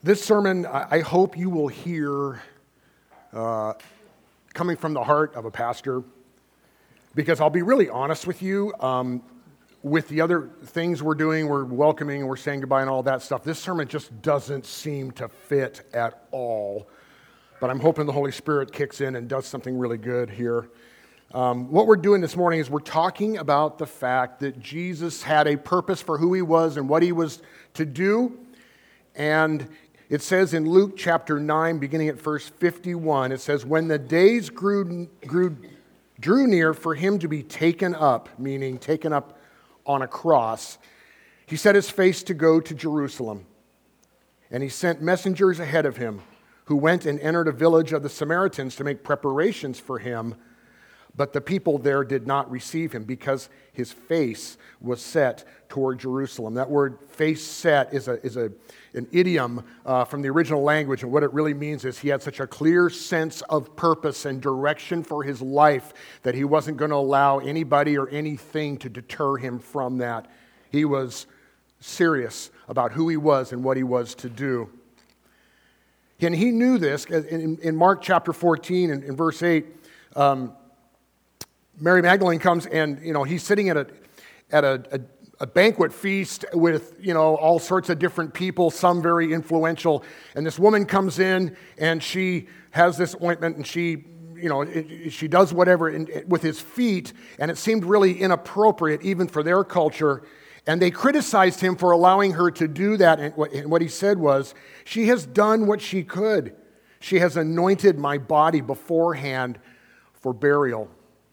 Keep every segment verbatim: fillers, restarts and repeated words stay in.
This sermon, I hope you will hear uh, coming from the heart of a pastor, because I'll be really honest with you, um, with the other things we're doing, we're welcoming, we're saying goodbye and all that stuff, this sermon just doesn't seem to fit at all. But I'm hoping the Holy Spirit kicks in and does something really good here. Um, what we're doing this morning is we're talking about the fact that Jesus had a purpose for who he was and what he was to do. And it says in Luke chapter nine, beginning at verse fifty-one, it says, when the days grew, grew, drew near for him to be taken up, meaning taken up on a cross, he set his face to go to Jerusalem. And he sent messengers ahead of him, who went and entered a village of the Samaritans to make preparations for him. But the people there did not receive him because his face was set toward Jerusalem. That word face set is a is a an idiom uh, from the original language, and what it really means is he had such a clear sense of purpose and direction for his life that he wasn't going to allow anybody or anything to deter him from that. He was serious about who he was and what he was to do. And he knew this in, in Mark chapter fourteen and in verse eight. Um, Mary Magdalene comes and, you know, he's sitting at a at a, a, a banquet feast with, you know, all sorts of different people, some very influential. And this woman comes in and she has this ointment and she, you know, it, she does whatever in, with his feet. And it seemed really inappropriate even for their culture. And they criticized him for allowing her to do that. And what, and what he said was, she has done what she could. She has anointed my body beforehand for burial.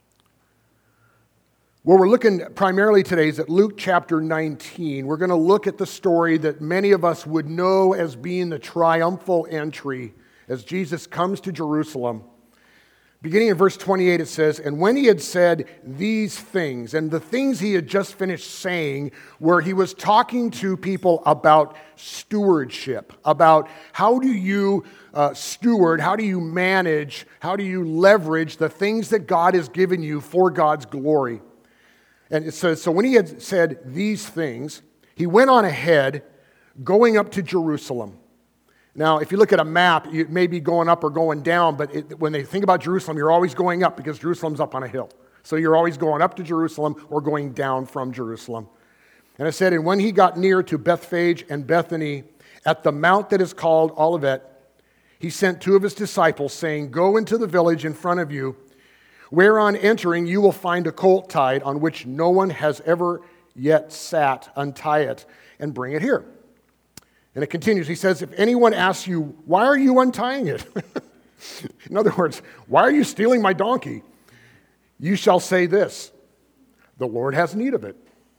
What we're looking primarily today is at Luke chapter nineteen. We're going to look at the story that many of us would know as being the triumphal entry as Jesus comes to Jerusalem. Beginning in verse twenty-eight, it says, and when he had said these things, and the things he had just finished saying, where he was talking to people about stewardship, about how do you uh, steward, how do you manage, how do you leverage the things that God has given you for God's glory. And it says, so when he had said these things, he went on ahead, going up to Jerusalem. Now, if you look at a map, it may be going up or going down, but it, when they think about Jerusalem, you're always going up because Jerusalem's up on a hill. So you're always going up to Jerusalem or going down from Jerusalem. And it said, and when he got near to Bethphage and Bethany, at the mount that is called Olivet, he sent two of his disciples, saying, go into the village in front of you, where on entering you will find a colt tied on which no one has ever yet sat. Untie it and bring it here. And it continues. He says, if anyone asks you, why are you untying it? In other words, why are you stealing my donkey? You shall say this, the Lord has need of it.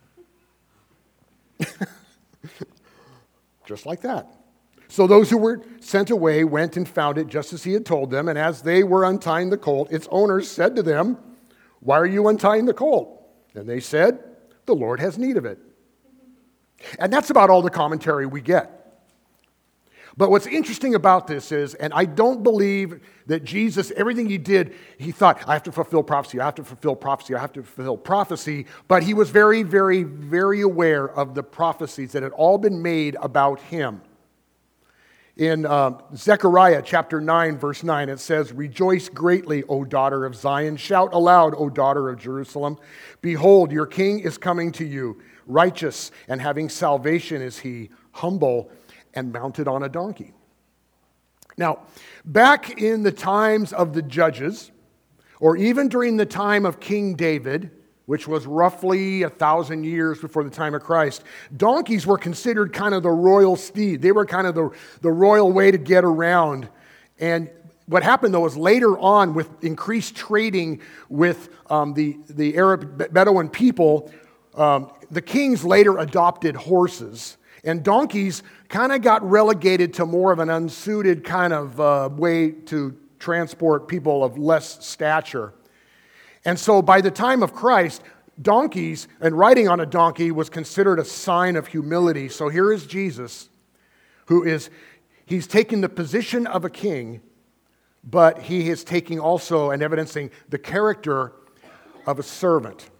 Just like that. So those who were sent away went and found it just as he had told them. And as they were untying the colt, its owners said to them, why are you untying the colt? And they said, the Lord has need of it. And that's about all the commentary we get. But what's interesting about this is, and I don't believe that Jesus, everything he did, he thought, I have to fulfill prophecy, I have to fulfill prophecy, I have to fulfill prophecy. But he was very, very, very aware of the prophecies that had all been made about him. In uh, Zechariah chapter nine, verse nine, it says, rejoice greatly, O daughter of Zion. Shout aloud, O daughter of Jerusalem. Behold, your king is coming to you. Righteous and having salvation is he, humble and mounted on a donkey. Now, back in the times of the judges, or even during the time of King David, which was roughly a thousand years before the time of Christ, donkeys were considered kind of the royal steed. They were kind of the, the royal way to get around. And what happened, though, is later on, with increased trading with um, the, the Arab Bedouin people, um, the kings later adopted horses. And donkeys kind of got relegated to more of an unsuited kind of uh, way to transport people of less stature. And so by the time of Christ, donkeys and riding on a donkey was considered a sign of humility. So here is Jesus, who is, he's taking the position of a king, but he is taking also and evidencing the character of a servant.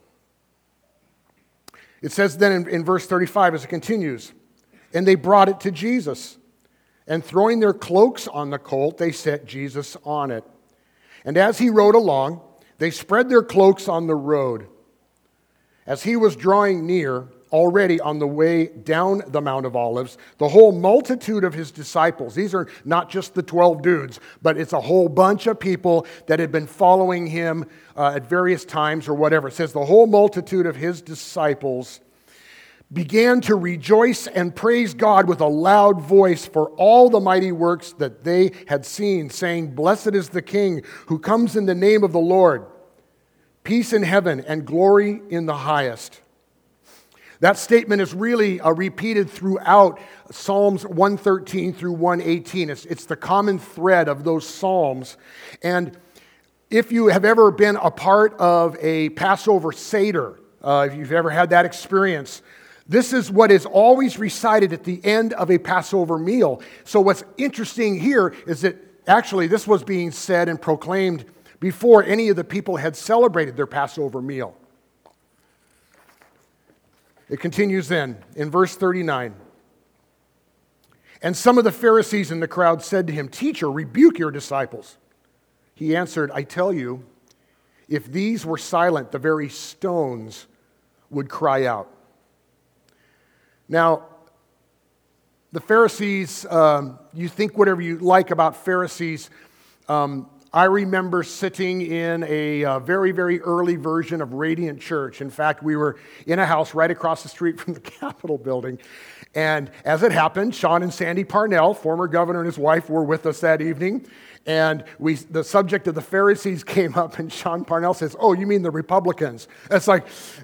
It says then in, in verse thirty-five as it continues, and they brought it to Jesus. And throwing their cloaks on the colt, they set Jesus on it. And as he rode along, they spread their cloaks on the road. As he was drawing near, already on the way down the Mount of Olives, the whole multitude of his disciples, these are not just the twelve dudes, but it's a whole bunch of people that had been following him uh, at various times or whatever. It says the whole multitude of his disciples began to rejoice and praise God with a loud voice for all the mighty works that they had seen, saying, "Blessed is the King who comes in the name of the Lord. Peace in heaven and glory in the highest." That statement is really uh, repeated throughout Psalms one thirteen through one eighteen. It's, it's the common thread of those Psalms. And if you have ever been a part of a Passover Seder, uh, if you've ever had that experience, this is what is always recited at the end of a Passover meal. So what's interesting here is that actually this was being said and proclaimed before any of the people had celebrated their Passover meal. It continues then in verse thirty-nine. And some of the Pharisees in the crowd said to him, "Teacher, rebuke your disciples." He answered, "I tell you, if these were silent, the very stones would cry out." Now, the Pharisees, um, you think whatever you like about Pharisees. Um, I remember sitting in a uh, very, very early version of Radiant Church. In fact, we were in a house right across the street from the Capitol building. And as it happened, Sean and Sandy Parnell, former governor and his wife, were with us that evening. And we, the subject of the Pharisees came up, and Sean Parnell says, "Oh, you mean the Republicans?" It's like...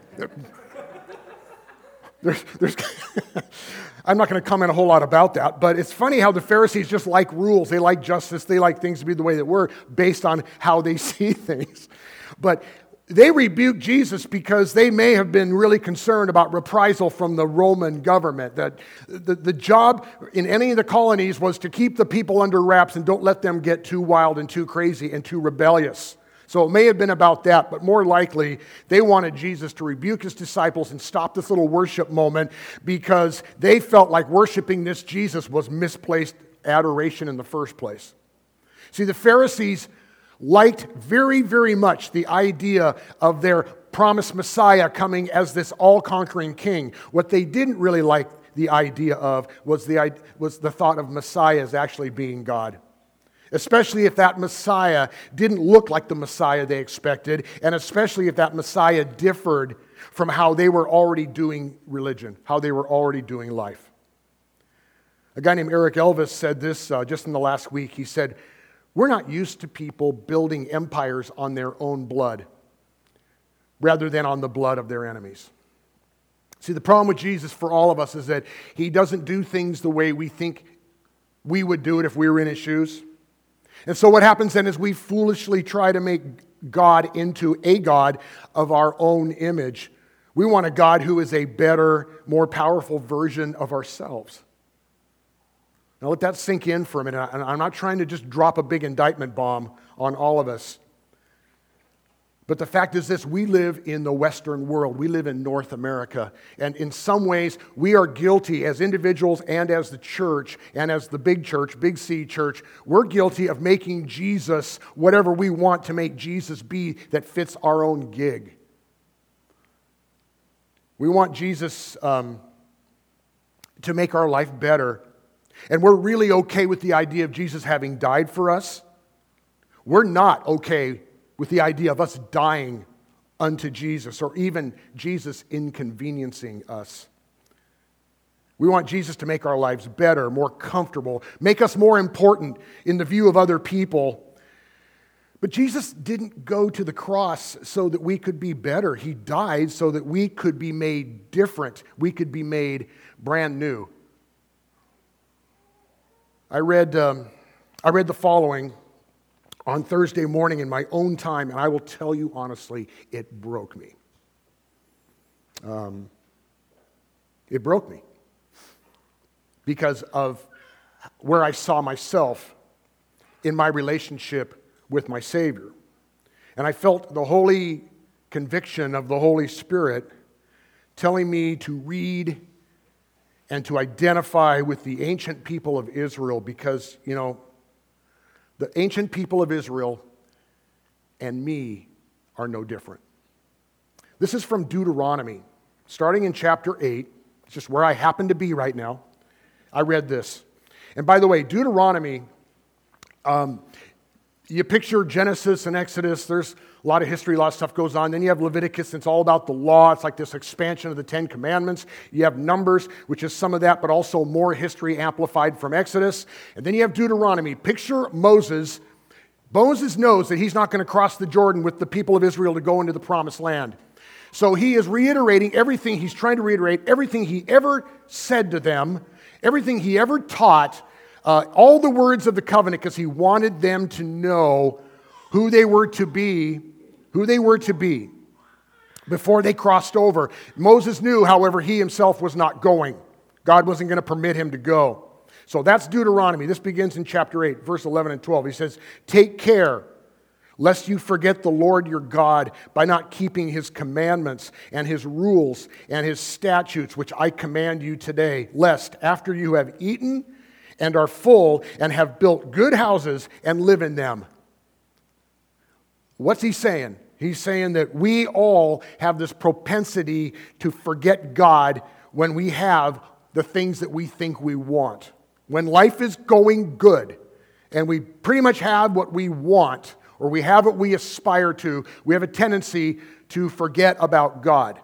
There's, there's I'm not going to comment a whole lot about that, but it's funny how the Pharisees just like rules. They like justice. They like things to be the way that were based on how they see things. But they rebuked Jesus because they may have been really concerned about reprisal from the Roman government. That the, the job in any of the colonies was to keep the people under wraps and don't let them get too wild and too crazy and too rebellious. So it may have been about that, but more likely they wanted Jesus to rebuke his disciples and stop this little worship moment because they felt like worshiping this Jesus was misplaced adoration in the first place. See, the Pharisees liked very, very much the idea of their promised Messiah coming as this all-conquering king. What they didn't really like the idea of was the, was the thought of Messiah as actually being God. Especially if that Messiah didn't look like the Messiah they expected, and especially if that Messiah differed from how they were already doing religion, how they were already doing life. A guy named Eric Elvis said this uh, just in the last week. He said, "We're not used to people building empires on their own blood rather than on the blood of their enemies." See, the problem with Jesus for all of us is that he doesn't do things the way we think we would do it if we were in his shoes. And so what happens then is we foolishly try to make God into a God of our own image. We want a God who is a better, more powerful version of ourselves. Now let that sink in for a minute. And I'm not trying to just drop a big indictment bomb on all of us. But the fact is this, we live in the Western world. We live in North America. And in some ways, we are guilty as individuals and as the church and as the big church, big C church, we're guilty of making Jesus whatever we want to make Jesus be that fits our own gig. We want Jesus um, to make our life better. And we're really okay with the idea of Jesus having died for us. We're not okay with the idea of us dying unto Jesus or even Jesus inconveniencing us. We want Jesus to make our lives better, more comfortable, make us more important in the view of other people. But Jesus didn't go to the cross so that we could be better. He died so that we could be made different. We could be made brand new. I read, um, I read the following on Thursday morning in my own time, and I will tell you honestly, it broke me. Um, it broke me because of where I saw myself in my relationship with my Savior. And I felt the holy conviction of the Holy Spirit telling me to read and to identify with the ancient people of Israel because, you know, the ancient people of Israel and me are no different. This is from Deuteronomy, starting in chapter eight. It's just where I happen to be right now. I read this. And by the way, Deuteronomy, um, you picture Genesis and Exodus, there's a lot of history, a lot of stuff goes on. Then you have Leviticus, and it's all about the law. It's like this expansion of the Ten Commandments. You have Numbers, which is some of that, but also more history amplified from Exodus. And then you have Deuteronomy. Picture Moses. Moses knows that he's not going to cross the Jordan with the people of Israel to go into the promised land. So he is reiterating everything, he's trying to reiterate everything he ever said to them, everything he ever taught, uh, all the words of the covenant, because he wanted them to know who they were to be, who they were to be before they crossed over. Moses knew, however, he himself was not going. God wasn't going to permit him to go. So that's Deuteronomy. This begins in chapter eight, verse eleven and twelve. He says, "Take care, lest you forget the Lord your God by not keeping his commandments and his rules and his statutes, which I command you today, lest after you have eaten and are full and have built good houses and live in them." What's he saying? He's saying that we all have this propensity to forget God when we have the things that we think we want. When life is going good and we pretty much have what we want, or we have what we aspire to, we have a tendency to forget about God.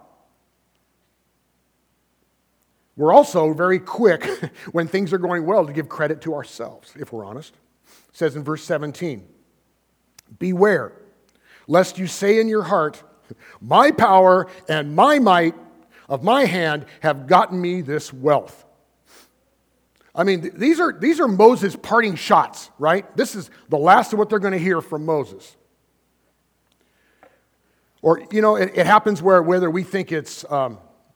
We're also very quick, when things are going well, to give credit to ourselves, if we're honest. It says in verse seventeen, "Beware, lest you say in your heart, my power and my might of my hand have gotten me this wealth." I mean, these are, these are Moses' parting shots, right? This is the last of what they're going to hear from Moses. Or, you know, it, it happens where whether we think it's um,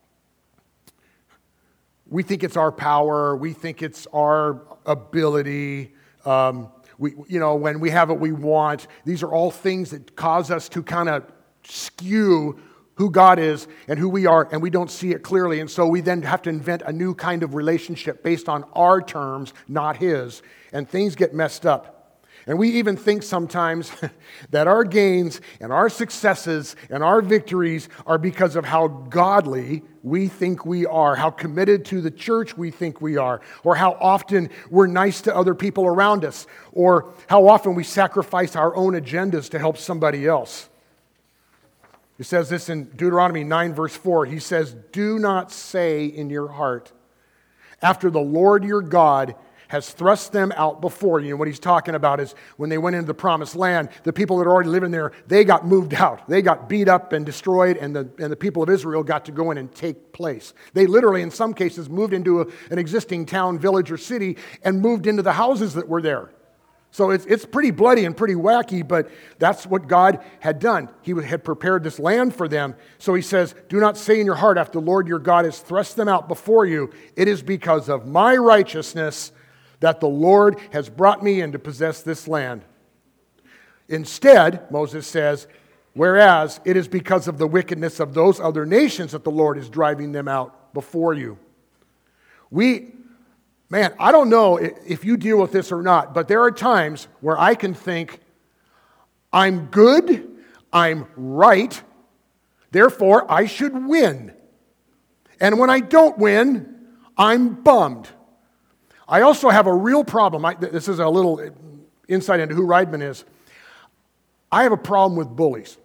we think it's our power, we think it's our ability, um, we, you know, when we have what we want, these are all things that cause us to kind of skew who God is and who we are, and we don't see it clearly. And so we then have to invent a new kind of relationship based on our terms, not his, and things get messed up. And we even think sometimes that our gains and our successes and our victories are because of how godly we think we are, how committed to the church we think we are, or how often we're nice to other people around us, or how often we sacrifice our own agendas to help somebody else. It says this in Deuteronomy nine, verse four. He says, "Do not say in your heart, after the Lord your God has thrust them out before you." And what he's talking about is when they went into the promised land, the people that are already living there, they got moved out. They got beat up and destroyed, and the, and the people of Israel got to go in and take place. They literally, in some cases, moved into a, an existing town, village, or city and moved into the houses that were there. So it's, it's pretty bloody and pretty wacky, but that's what God had done. He had prepared this land for them. So he says, "Do not say in your heart, after the Lord your God has thrust them out before you, it is because of my righteousness that the Lord has brought me in to possess this land. Instead," Moses says, "whereas it is because of the wickedness of those other nations that the Lord is driving them out before you." We... Man, I don't know if you deal with this or not, but there are times where I can think, I'm good, I'm right, therefore I should win. And when I don't win, I'm bummed. I also have a real problem. I, this is a little insight into who Reidman is. I have a problem with bullies.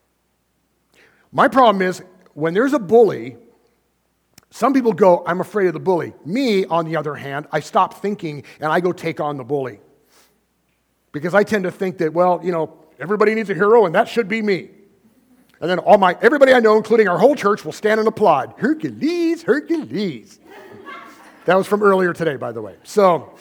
My problem is when there's a bully, some people go, "I'm afraid of the bully." Me, on the other hand, I stop thinking and I go take on the bully. Because I tend to think that, well, you know, everybody needs a hero and that should be me. And then all my everybody I know, including our whole church, will stand and applaud. Hercules, Hercules. That was from earlier today, by the way. So,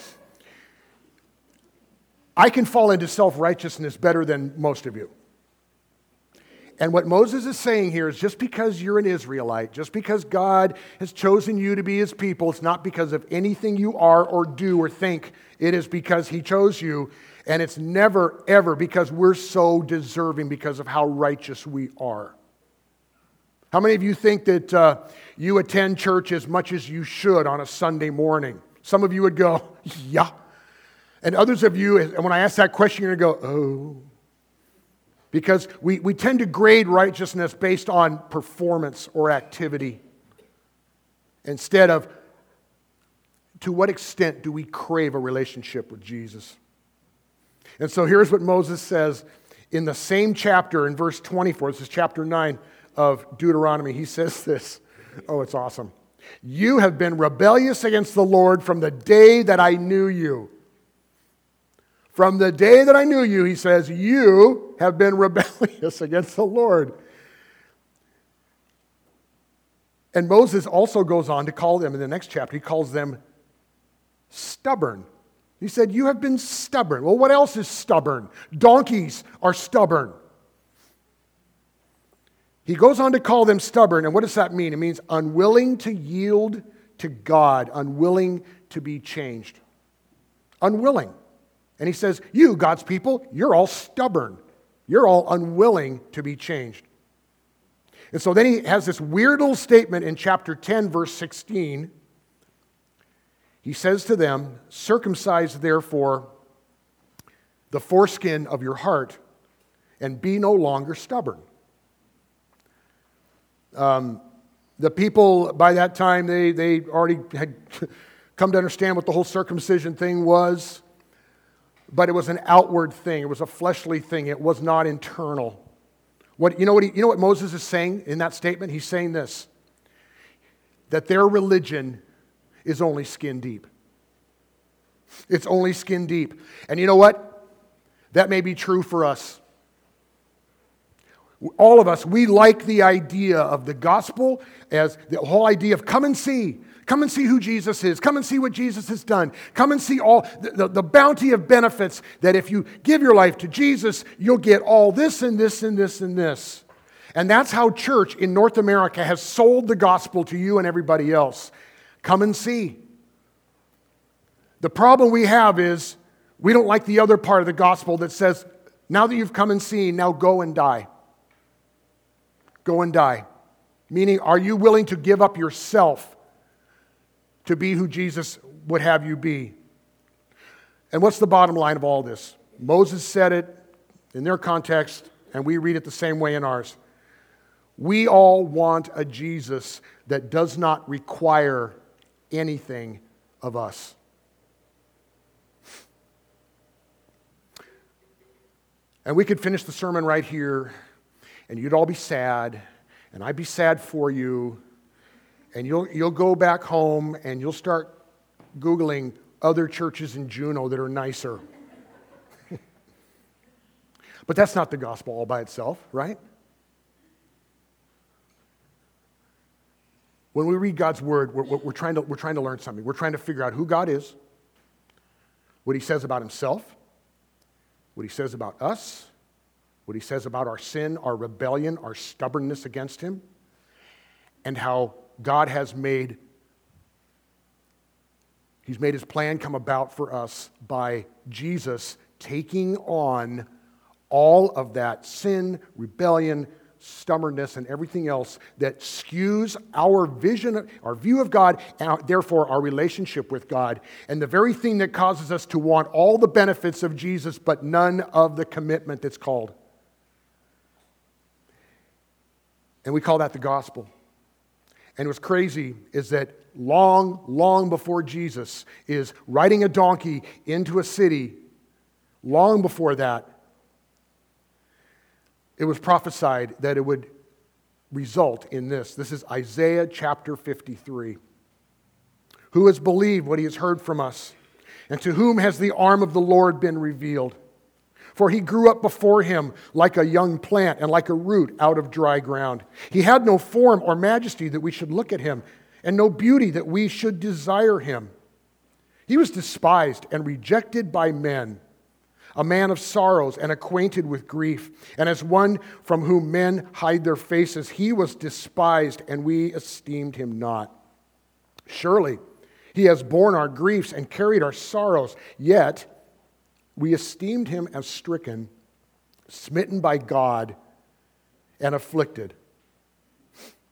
I can fall into self-righteousness better than most of you. And what Moses is saying here is just because you're an Israelite, just because God has chosen you to be his people, it's not because of anything you are or do or think. It is because he chose you. And it's never, ever because we're so deserving because of how righteous we are. How many of you think that uh, you attend church as much as you should on a Sunday morning? Some of you would go, yeah. And others of you, and when I ask that question, you're going to go, oh. Because we, we tend to grade righteousness based on performance or activity instead of to what extent do we crave a relationship with Jesus. And so here's what Moses says in the same chapter in verse twenty-four. This is chapter nine of Deuteronomy. He says this. Oh, it's awesome. You have been rebellious against the Lord from the day that I knew you. From the day that I knew you, he says, you have been rebellious against the Lord. And Moses also goes on to call them, in the next chapter, he calls them stubborn. He said, you have been stubborn. Well, what else is stubborn? Donkeys are stubborn. He goes on to call them stubborn, and what does that mean? It means unwilling to yield to God, unwilling to be changed. Unwilling. And he says, you, God's people, you're all stubborn. You're all unwilling to be changed. And so then he has this weird little statement in chapter ten, verse sixteen. He says to them, circumcise therefore the foreskin of your heart and be no longer stubborn. Um, the people by that time, they, they already had come to understand what the whole circumcision thing was. But it was an outward thing. It was a fleshly thing. It was not internal. What, you know what he, you know what Moses is saying in that statement? He's saying this, that their religion is only skin deep. It's only skin deep. And you know what? That may be true for us. All of us, we like the idea of the gospel as the whole idea of come and see. Come and see who Jesus is. Come and see what Jesus has done. Come and see all the, the, the bounty of benefits that if you give your life to Jesus, you'll get all this and this and this and this. And that's how church in North America has sold the gospel to you and everybody else. Come and see. The problem we have is we don't like the other part of the gospel that says, now that you've come and seen, now go and die. Go and die. Meaning, are you willing to give up yourself to be who Jesus would have you be? And what's the bottom line of all this? Moses said it in their context, and we read it the same way in ours. We all want a Jesus that does not require anything of us. And we could finish the sermon right here, and you'd all be sad, and I'd be sad for you, and you'll you'll go back home and you'll start Googling other churches in Juneau that are nicer. But that's not the gospel all by itself, right? When we read God's word, we're, we're, trying to, we're trying to learn something. We're trying to figure out who God is, what he says about himself, what he says about us, what he says about our sin, our rebellion, our stubbornness against him, and how God has made, he's made his plan come about for us by Jesus taking on all of that sin, rebellion, stubbornness, and everything else that skews our vision, our view of God, and therefore our relationship with God. And the very thing that causes us to want all the benefits of Jesus, but none of the commitment that's called. And we call that the gospel. And what's crazy is that long, long before Jesus is riding a donkey into a city, long before that, it was prophesied that it would result in this. This is Isaiah chapter fifty-three. Who has believed what he has heard from us? And to whom has the arm of the Lord been revealed? For he grew up before him like a young plant and like a root out of dry ground. He had no form or majesty that we should look at him, and no beauty that we should desire him. He was despised and rejected by men, a man of sorrows and acquainted with grief. And as one from whom men hide their faces, he was despised, and we esteemed him not. Surely he has borne our griefs and carried our sorrows, yet we esteemed him as stricken, smitten by God, and afflicted.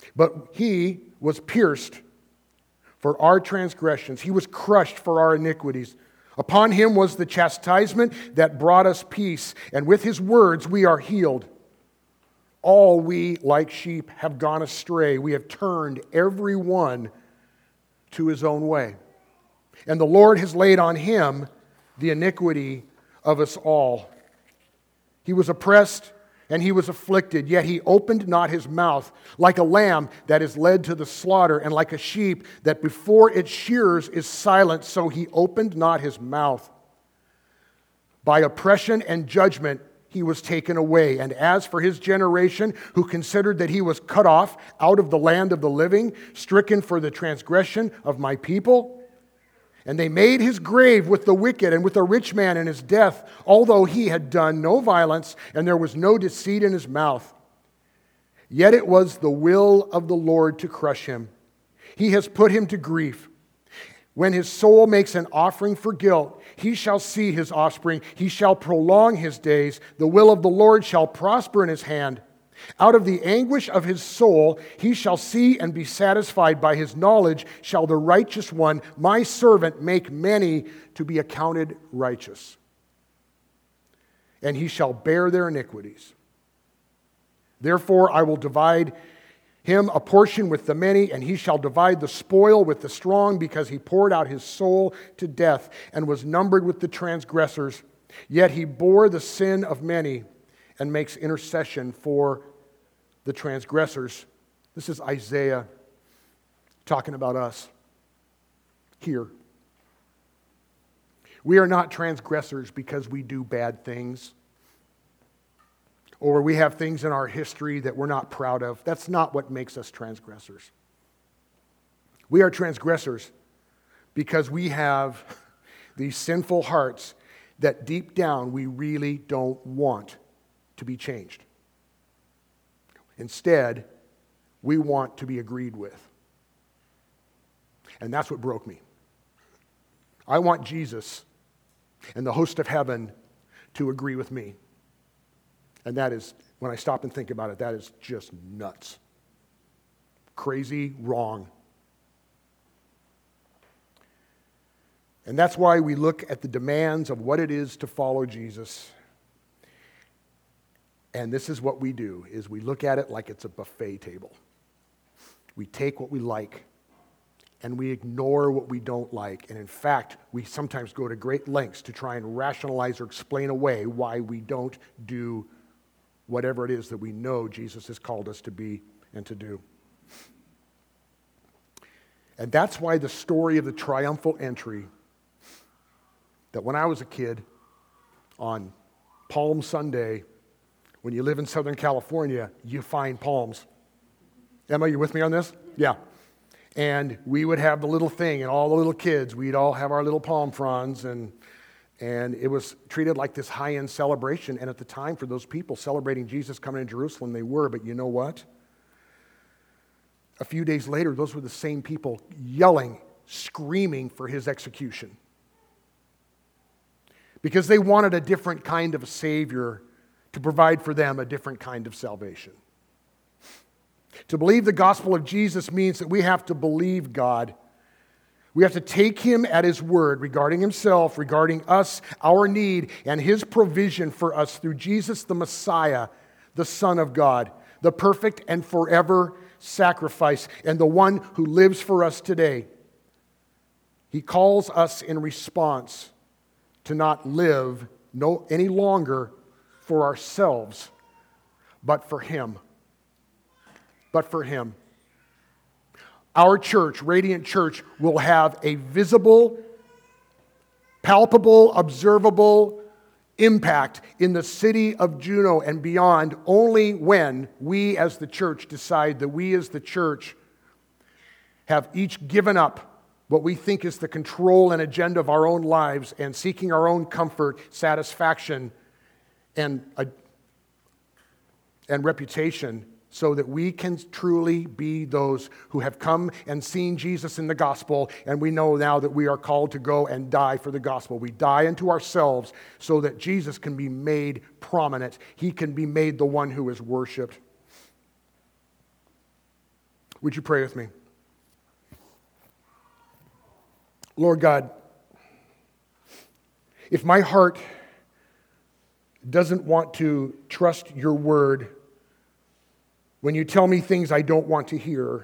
But he was pierced for our transgressions. He was crushed for our iniquities. Upon him was the chastisement that brought us peace, and with his words we are healed. All we, like sheep, have gone astray. We have turned every one to his own way. And the Lord has laid on him the iniquity of us all. He was oppressed and he was afflicted, yet he opened not his mouth. Like a lamb that is led to the slaughter, and like a sheep that before its shearers is silent, so he opened not his mouth. By oppression and judgment he was taken away. And as for his generation, who considered that he was cut off out of the land of the living, stricken for the transgression of my people, and they made his grave with the wicked and with a rich man in his death, although he had done no violence and there was no deceit in his mouth. Yet it was the will of the Lord to crush him. He has put him to grief. When his soul makes an offering for guilt, he shall see his offspring. He shall prolong his days. The will of the Lord shall prosper in his hand. Out of the anguish of his soul he shall see and be satisfied. By his knowledge shall the righteous one, my servant, make many to be accounted righteous. And he shall bear their iniquities. Therefore I will divide him a portion with the many, and he shall divide the spoil with the strong, because he poured out his soul to death and was numbered with the transgressors. Yet he bore the sin of many and makes intercession for the transgressors. This is Isaiah talking about us here. We are not transgressors because we do bad things, or we have things in our history that we're not proud of. That's not what makes us transgressors. We are transgressors because we have these sinful hearts that deep down we really don't want to be changed. Instead, we want to be agreed with. And that's what broke me. I want Jesus and the host of heaven to agree with me. And that is, when I stop and think about it, that is just nuts. Crazy, wrong. And that's why we look at the demands of what it is to follow Jesus. And this is what we do, is we look at it like it's a buffet table. We take what we like, and we ignore what we don't like. And in fact, we sometimes go to great lengths to try and rationalize or explain away why we don't do whatever it is that we know Jesus has called us to be and to do. And that's why the story of the triumphal entry, that when I was a kid, on Palm Sunday, when you live in Southern California, you find palms. Emma, you with me on this? Yeah. And we would have the little thing, and all the little kids, we'd all have our little palm fronds, and and it was treated like this high-end celebration. And at the time, for those people celebrating Jesus coming to Jerusalem, they were. But you know what? A few days later, those were the same people yelling, screaming for his execution. Because they wanted a different kind of a Savior to provide for them a different kind of salvation. To believe the gospel of Jesus means that we have to believe God. We have to take him at his word regarding himself, regarding us, our need, and his provision for us through Jesus the Messiah, the Son of God, the perfect and forever sacrifice, and the one who lives for us today. He calls us in response to not live no any longer for ourselves, but for him. But for him. Our church, Radiant Church, will have a visible, palpable, observable impact in the city of Juneau and beyond only when we as the church decide that we as the church have each given up what we think is the control and agenda of our own lives and seeking our own comfort, satisfaction, and, uh, and reputation, so that we can truly be those who have come and seen Jesus in the gospel, and we know now that we are called to go and die for the gospel. We die unto ourselves so that Jesus can be made prominent. He can be made the one who is worshipped. Would you pray with me? Lord God, if my heart doesn't want to trust your word when you tell me things I don't want to hear,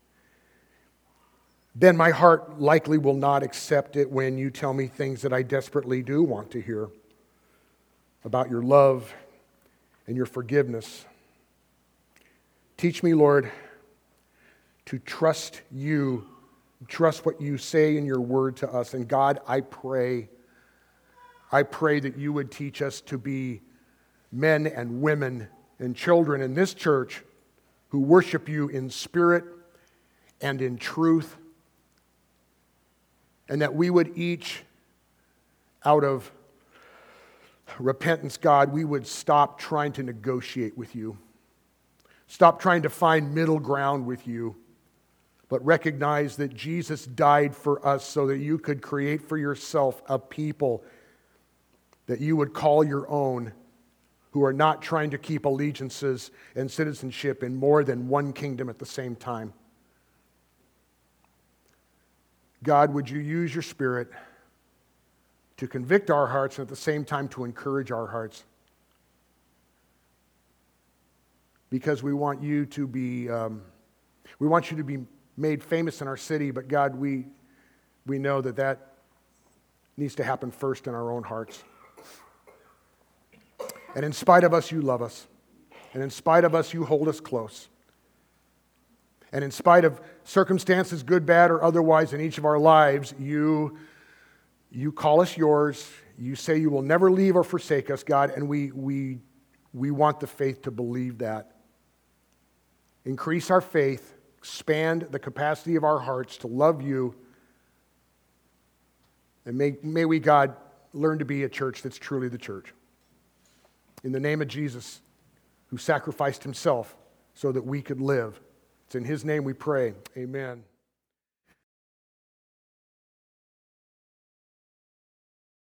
then my heart likely will not accept it when you tell me things that I desperately do want to hear about your love and your forgiveness. Teach me, Lord, to trust you, trust what you say in your word to us. And God, I pray, I pray that you would teach us to be men and women and children in this church who worship you in spirit and in truth, and that we would each, out of repentance, God, we would stop trying to negotiate with you. Stop trying to find middle ground with you, but recognize that Jesus died for us so that you could create for yourself a people that you would call your own, who are not trying to keep allegiances and citizenship in more than one kingdom at the same time. God, would you use your Spirit to convict our hearts and at the same time to encourage our hearts? Because we want you to be, um, we want you to be made famous in our city, but God, we, we know that that needs to happen first in our own hearts. And in spite of us, you love us. And in spite of us, you hold us close. And in spite of circumstances, good, bad, or otherwise, in each of our lives, you, you call us yours. You say you will never leave or forsake us, God, and we, we, we want the faith to believe that. Increase our faith, expand the capacity of our hearts to love you, and may, may we, God, learn to be a church that's truly the church. In the name of Jesus, who sacrificed himself so that we could live. It's in his name we pray. Amen.